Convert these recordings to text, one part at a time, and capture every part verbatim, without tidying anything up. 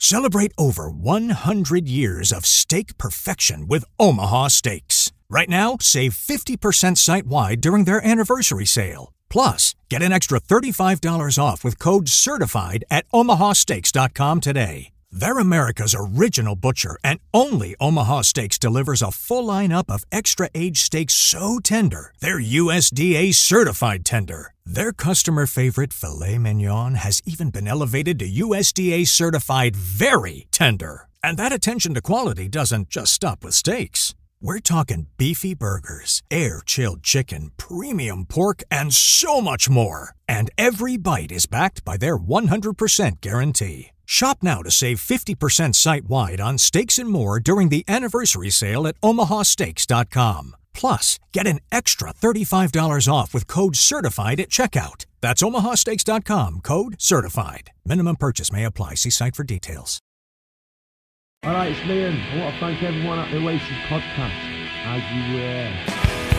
Celebrate over one hundred years of steak perfection with Omaha Steaks. Right now, save fifty percent site-wide during their anniversary sale. Plus, get an extra thirty-five dollars off with code CERTIFIED at omaha steaks dot com today. They're America's original butcher, and only Omaha Steaks delivers a full lineup of extra-aged steaks so tender, they're U S D A certified tender. Their customer favorite filet mignon has even been elevated to U S D A certified very tender. And that attention to quality doesn't just stop with steaks. We're talking beefy burgers, air-chilled chicken, premium pork, and so much more. And every bite is backed by their one hundred percent guarantee. Shop now to save fifty percent site-wide on steaks and more during the anniversary sale at omaha steaks dot com. Plus, get an extra thirty-five dollars off with code CERTIFIED at checkout. That's omaha steaks dot com, code CERTIFIED. Minimum purchase may apply. See site for details. All right, it's Liam. I want to thank everyone at the Oasis podcast. As you were.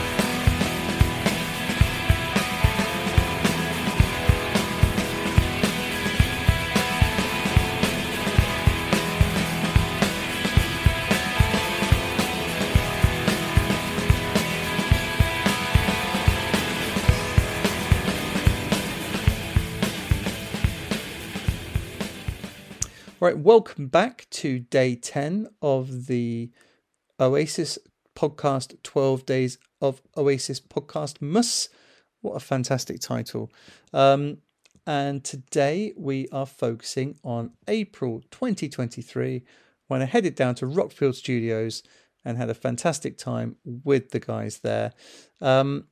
All right, welcome back to day ten of the Oasis podcast, twelve Days of Oasis podcast Mus. What a fantastic title. Um, and today we are focusing on April twenty twenty-three, when I headed down to Rockfield Studios and had a fantastic time with the guys there. Um,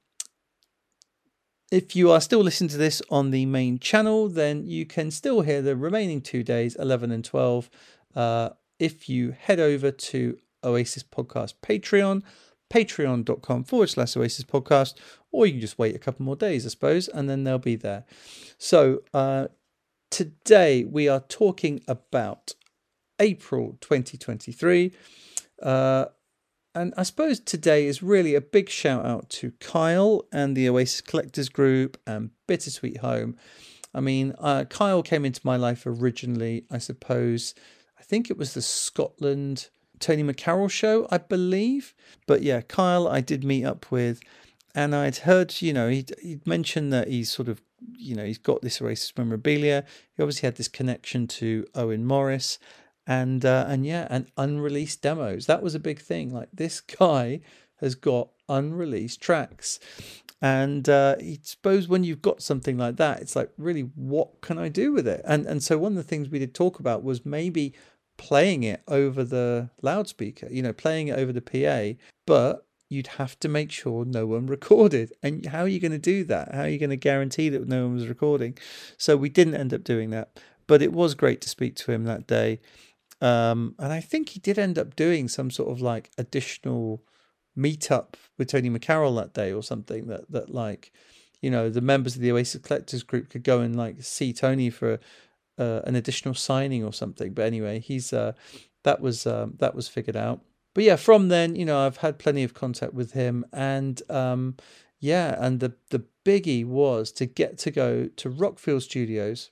If you are still listening to this on the main channel, then you can still hear the remaining two days, eleven and twelve. Uh, if you head over to Oasis Podcast Patreon, patreon.com forward slash Oasis Podcast, or you can just wait a couple more days, I suppose, and then they'll be there. So uh, today we are talking about April twenty twenty-three. Uh, And I suppose today is really a big shout out to Kyle and the Oasis Collectors Group and Bittersweet Home. I mean, uh, Kyle came into my life originally, I suppose, I think it was the Scotland Tony McCarroll show, I believe. But yeah, Kyle I did meet up with, and I'd heard, you know, he'd, he'd mentioned that he's sort of, you know, he's got this Oasis memorabilia. He obviously had this connection to Owen Morris. And uh, and yeah, and unreleased demos. That was a big thing. Like, this guy has got unreleased tracks. And uh, I suppose when you've got something like that, it's like, really, what can I do with it? And and so one of the things we did talk about was maybe playing it over the loudspeaker, you know, playing it over the P A, but you'd have to make sure no one recorded. And how are you going to do that? How are you going to guarantee that no one was recording? So we didn't end up doing that. But it was great to speak to him that day. Um, and I think he did end up doing some sort of like additional meetup with Tony McCarroll that day or something that, that like, you know, the members of the Oasis Collectors Group could go and like see Tony for uh, an additional signing or something. But anyway, he's uh, that was um, that was figured out. But yeah, from then, you know, I've had plenty of contact with him, and um, yeah, and the the biggie was to get to go to Rockfield Studios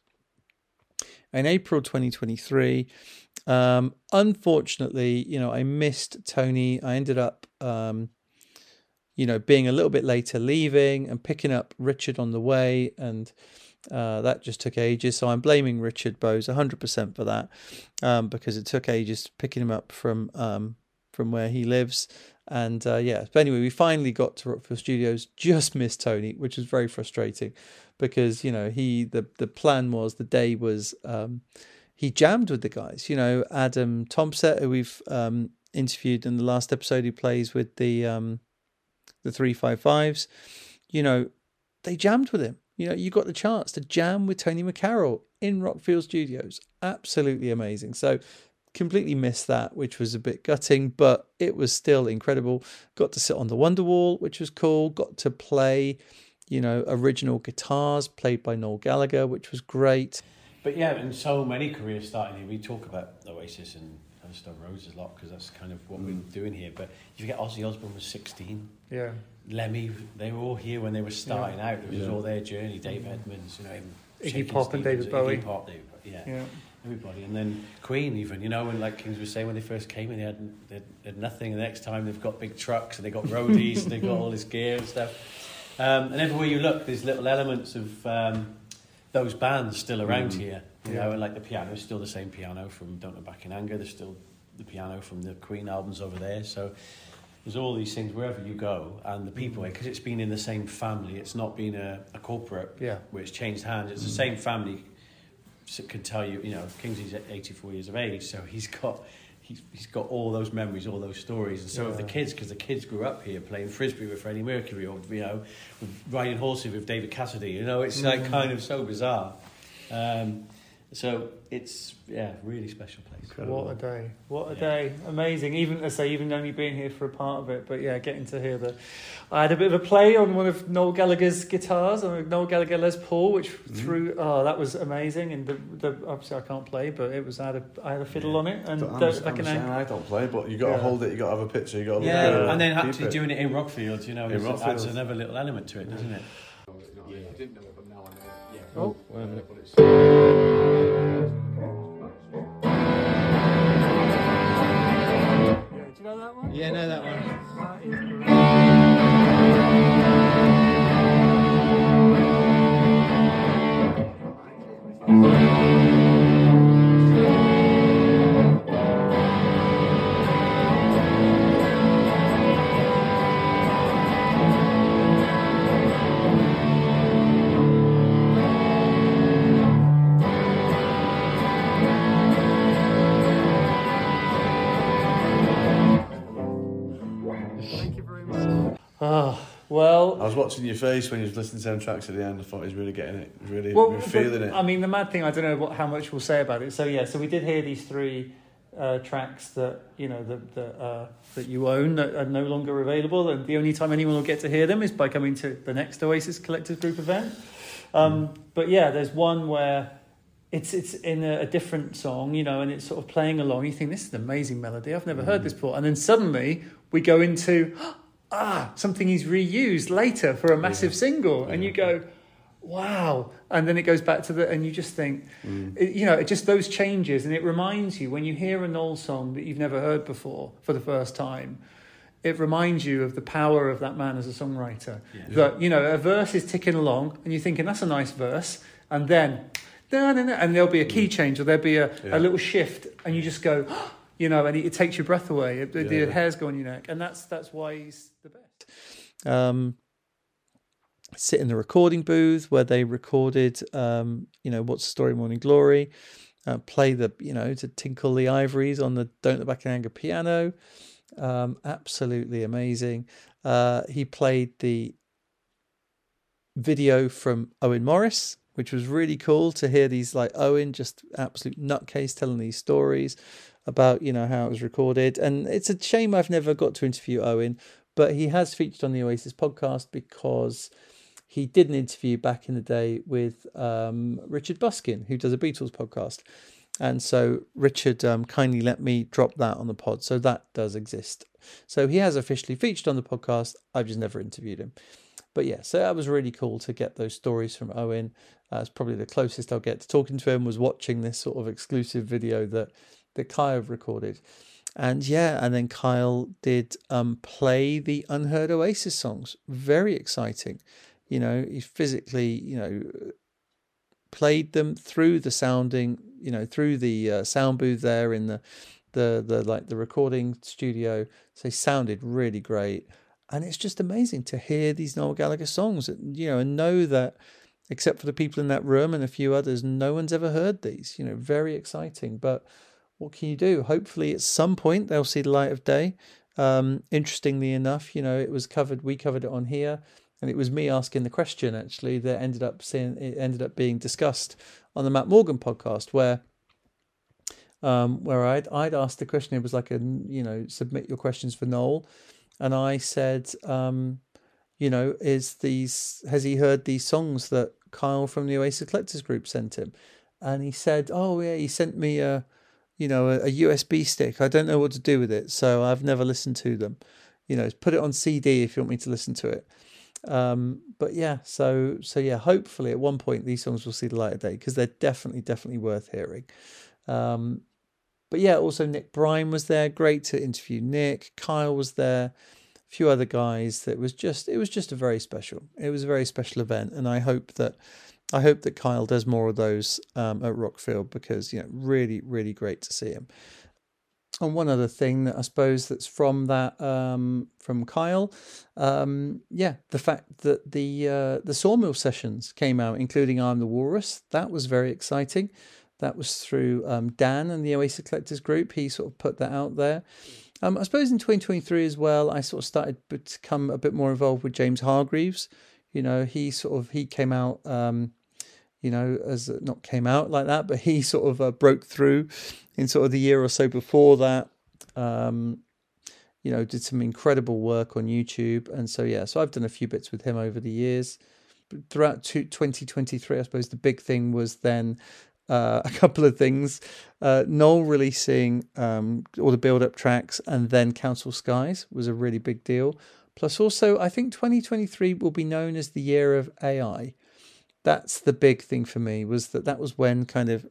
in April twenty twenty-three. Um, unfortunately, you know, I missed Tony. I ended up, um, you know, being a little bit later leaving and picking up Richard on the way. And uh, that just took ages. So I'm blaming Richard Bowes one hundred percent for that, um, because it took ages picking him up from um, from where he lives. And uh, yeah, but anyway, we finally got to Rockfield Studios, just missed Tony, which was very frustrating because, you know, he, the, the plan was, the day was, um, he jammed with the guys, you know, Adam Thompson, who we've um, interviewed in the last episode, who plays with the um, the three five fives. You know, they jammed with him. You know, you got the chance to jam with Tony McCarroll in Rockfield Studios. Absolutely amazing. So completely missed that, which was a bit gutting, but it was still incredible. Got to sit on the Wonderwall, which was cool. Got to play, you know, original guitars played by Noel Gallagher, which was great. But yeah, and so many careers starting here. We talk about Oasis and Stone Roses a lot because that's kind of what mm. we're doing here. But you get Ozzy Osbourne was sixteen. Yeah. Lemmy, they were all here when they were starting yeah. out. It was yeah. all their journey. Dave Edmunds, you know, Iggy Pop and David Bowie. Iggy Pop, David, yeah. yeah. everybody, and then Queen even, you know, and like Kings was saying when they first came in, they had, they had, they had nothing. And the next time they've got big trucks and they got roadies and they've got all this gear and stuff. Um, and everywhere you look, there's little elements of um, those bands still around mm. here, you yeah. know, and like the piano is still the same piano from Don't Look Back in Anger. There's still the piano from the Queen albums over there. So there's all these things wherever you go, and the people, because it's been in the same family. It's not been a, a corporate yeah. where it's changed hands. It's mm. the same family. So can tell you, you know, Kingsley's eighty-four years of age, so he's got he's, he's got all those memories, all those stories, and so yeah. have the kids, because the kids grew up here playing frisbee with Freddie Mercury, or you know, riding horses with David Cassidy. You know, it's mm. like kind of so bizarre. Um, so it's yeah, really special place. Incredible. What a day! What a yeah. day! Amazing. Even I say, even only being here for a part of it, but yeah, getting to hear the. I had a bit of a play on one of Noel Gallagher's guitars, on a Noel Gallagher Les Paul, which mm. threw. Oh, that was amazing! And the, the obviously I can't play, but it was I had a I had a fiddle yeah. on it, and I'm, the, I'm, I'm saying I don't play, but you got to yeah. hold it. You got to have a picture. You got to yeah, look and then it, actually doing it in Rockfield, you know, it adds another little element to it, doesn't it? Yeah, I didn't know it, but now I know. Yeah. Oh, wait a minute. Do you know that one? Yeah, I know that one. That is great. Oh, well... I was watching your face when you was listening to them tracks at the end. I thought he was really getting it, really, well, really feeling it. I mean, the mad thing, I don't know what, how much we'll say about it. So, yeah, so we did hear these three uh, tracks that, you know, that, that, uh, that you own that are no longer available. And the only time anyone will get to hear them is by coming to the next Oasis Collectors Group event. Um, mm. But, yeah, there's one where... It's it's in a, a different song, you know, and it's sort of playing along. You think, this is an amazing melody. I've never mm. heard this before. And then suddenly we go into, ah, something he's reused later for a massive yeah. single. And yeah. you go, wow. And then it goes back to the, and you just think, mm. it, you know, it just those changes. And it reminds you, when you hear a Noel song that you've never heard before for the first time, it reminds you of the power of that man as a songwriter. Yeah. That, you know, a verse is ticking along and you're thinking, that's a nice verse. And then... and there'll be a key change, or there'll be a, yeah. a little shift, and you just go, you know, and it, it takes your breath away. It, yeah. The hairs go on your neck, and that's that's why he's the best. Um, sit in the recording booth where they recorded, um, you know, What's the Story, Morning Glory. Uh, play the, you know, to tinkle the ivories on the Don't Look Back in Anger piano. Um, absolutely amazing. Uh, he played the video from Owen Morris, which was really cool to hear these, like Owen, just absolute nutcase telling these stories about, you know, how it was recorded. And it's a shame I've never got to interview Owen, but he has featured on the Oasis podcast because he did an interview back in the day with um, Richard Buskin, who does a Beatles podcast. And so Richard um, kindly let me drop that on the pod. So that does exist. So he has officially featured on the podcast. I've just never interviewed him. But yeah, so that was really cool to get those stories from Owen. Uh, it's probably the closest I'll get to talking to him was watching this sort of exclusive video that, that Kyle recorded. And yeah, and then Kyle did um, play the unheard Oasis songs. Very exciting. You know, he physically, you know, played them through the sounding, you know, through the uh, sound booth there in the, the, the, like the recording studio. So they sounded really great. And it's just amazing to hear these Noel Gallagher songs, you know, and know that, except for the people in that room and a few others, no one's ever heard these, you know, very exciting. But what can you do? Hopefully at some point they'll see the light of day. Um, interestingly enough, you know, it was covered, we covered it on here, and it was me asking the question, actually, that ended up seeing, it ended up being discussed on the Matt Morgan podcast, where um, where I'd, I'd asked the question. It was like a, you know, submit your questions for Noel. And I said, um, you know, is these, has he heard these songs that Kyle from the Oasis Collectors Group sent him? And he said, oh yeah, he sent me a, you know, a, a U S B stick. I don't know what to do with it, so I've never listened to them. You know, put it on C D if you want me to listen to it. Um, but yeah, so so yeah, hopefully at one point these songs will see the light of day, because they're definitely, definitely worth hearing. Um, but yeah, also Nick Bryan was there. Great to interview Nick. Kyle was there. A few other guys. That was just it was just a very special. It was a very special event, and I hope that I hope that Kyle does more of those um, at Rockfield, because you know, really, really great to see him. And one other thing that I suppose that's from that um, from Kyle, um, yeah, the fact that the uh, the Sawmill sessions came out, including I'm the Walrus, that was very exciting. That was through um, Dan and the Oasis Collectors Group. He sort of put that out there. Um, I suppose in twenty twenty-three as well, I sort of started to become a bit more involved with James Hargreaves. You know, he sort of he came out. Um, you know, as not came out like that, but he sort of uh, broke through in sort of the year or so before that. Um, you know, did some incredible work on YouTube. And so, yeah, so I've done a few bits with him over the years. But throughout twenty twenty-three, I suppose the big thing was then uh, a couple of things. Uh, Noel releasing um, all the build-up tracks, and then Council Skies was a really big deal. Plus also, I think twenty twenty-three will be known as the year of A I. That's the big thing for me, was that that was when kind of,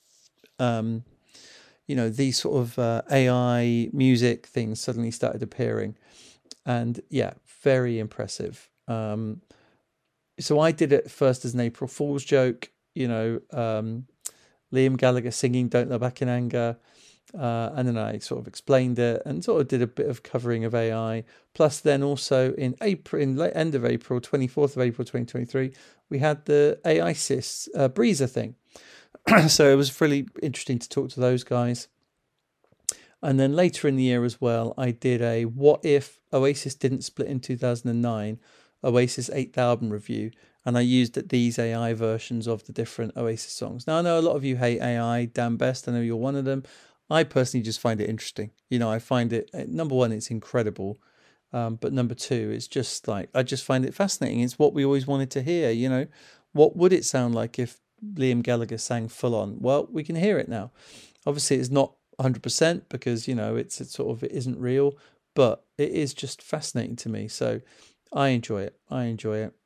um, you know, these sort of uh, A I music things suddenly started appearing. And yeah, very impressive. Um, so I did it first as an April Fool's joke, you know, um, Liam Gallagher singing Don't Look Back in Anger. Uh, and then I sort of explained it and sort of did a bit of covering of A I. Plus then also in April, in late, end of April, twenty-fourth of April twenty twenty-three, we had the A I S I S uh, Breezer thing. So it was really interesting to talk to those guys. And then later in the year as well, I did a What If Oasis Didn't Split in two thousand nine Oasis eighth album review. And I used these A I versions of the different Oasis songs. Now, I know a lot of you hate A I, Dan Best, I know you're one of them. I personally just find it interesting. You know, I find it, number one, it's incredible. Um, but number two, it's just like, I just find it fascinating. It's what we always wanted to hear, you know. What would it sound like if Liam Gallagher sang full on? Well, we can hear it now. Obviously, it's not one hundred percent because, you know, it's, it's sort of, it isn't real. But it is just fascinating to me. So I enjoy it. I enjoy it.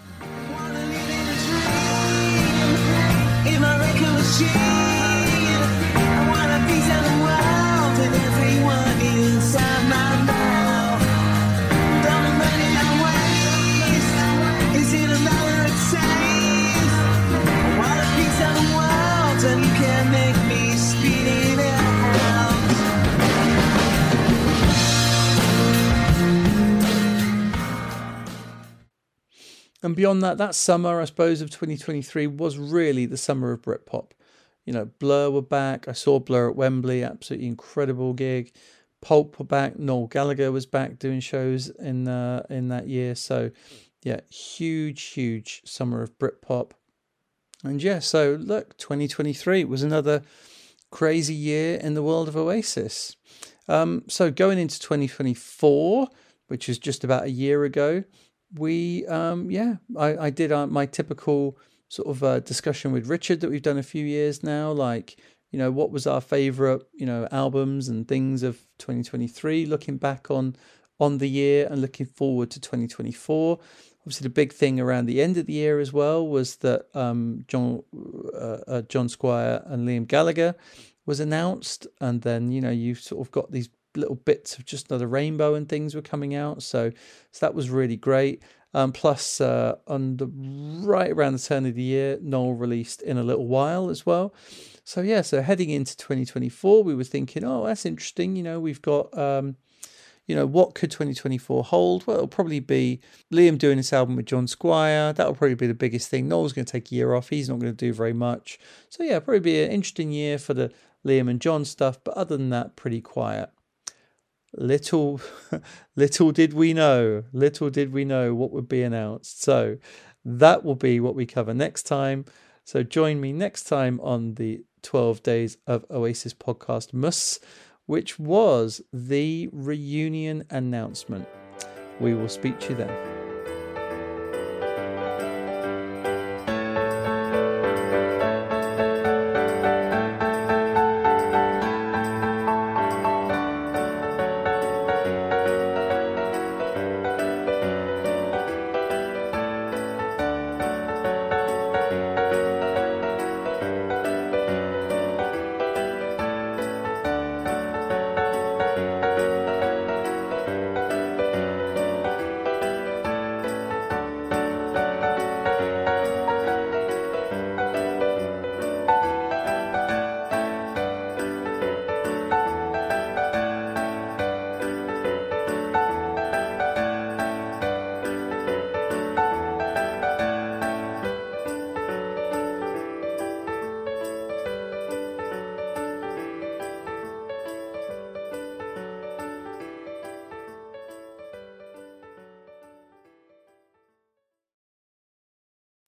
And beyond that, that summer, I suppose, of twenty twenty-three was really the summer of Britpop. You know, Blur were back. I saw Blur at Wembley, absolutely incredible gig. Pulp were back. Noel Gallagher was back doing shows in uh, in that year. So, yeah, huge, huge summer of Britpop. And yeah, so look, twenty twenty-three was another crazy year in the world of Oasis. Um, so going into twenty twenty-four, which is just about a year ago, we, um, yeah, I, I did uh, my typical sort of uh, discussion with Richard that we've done a few years now, like, you know, what was our favourite, you know, albums and things of twenty twenty-three, looking back on on the year and looking forward to twenty twenty-four. Obviously, the big thing around the end of the year as well was that um, John uh, uh, John Squire and Liam Gallagher was announced, and then, you know, you've sort of got these little bits of Just Another Rainbow and things were coming out, so so that was really great. Um, plus, uh, on the right around the turn of the year, Noel released In a Little While as well. So yeah, so heading into twenty twenty-four, we were thinking, oh, that's interesting. You know, we've got, um, you know, what could twenty twenty-four hold? Well, it'll probably be Liam doing this album with John Squire. That'll probably be the biggest thing. Noel's going to take a year off. He's not going to do very much. So yeah, probably be an interesting year for the Liam and John stuff. But other than that, pretty quiet. Little, little did we know, little did we know what would be announced. So that will be what we cover next time. So join me next time on the twelve Days of Oasis podcast Muss, which was the reunion announcement. We will speak to you then.